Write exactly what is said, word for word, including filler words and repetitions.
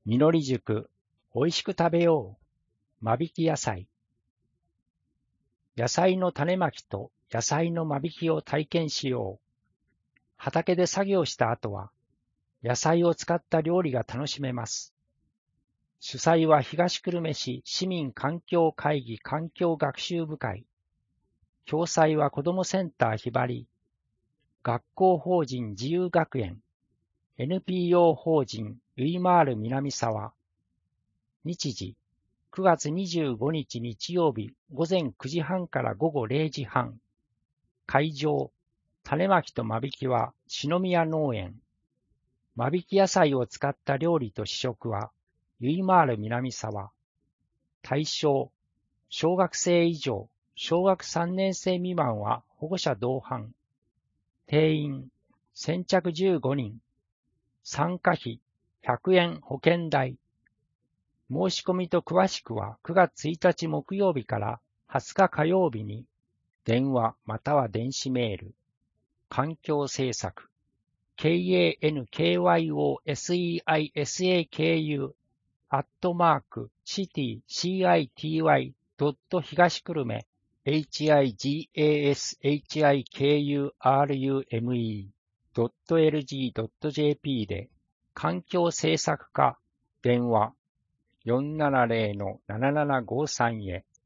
実り熟、おいしく食べよう。間引き野菜。野菜の種まきと野菜の間引きを体験しよう。畑で作業した後は、野菜を使った料理が楽しめます。主催は東久留米市市民環境会議環境学習部会。共催は子どもセンターひばり、学校法人自由学園、エヌピーオー 法人ゆいまーる南沢。日時、くがつにじゅうごにち日曜日午前くじはんから午後れいじはん。会場、種まきと間引きは篠宮農園。間引き野菜を使った料理と試食はゆいまーる南沢。対象、小学生以上、小学さんねん生未満は保護者同伴。定員、先着じゅうごにん。参加費、ひゃくえん保険代。申し込みと詳しくはくがつついたち木曜日からはつか火曜日に電話または電子メール。環境政策 ケーエーエヌケーワイオーエスイーアイエスエーケーユー アットマークシティ シーアイティーワイ ドット東久留米 エイチアイジーエーエスエイチアイケーユーアールユーエムイー ドットエルジー ドットジェーピー で環境政策課電話 よんななぜろのななななごさん へ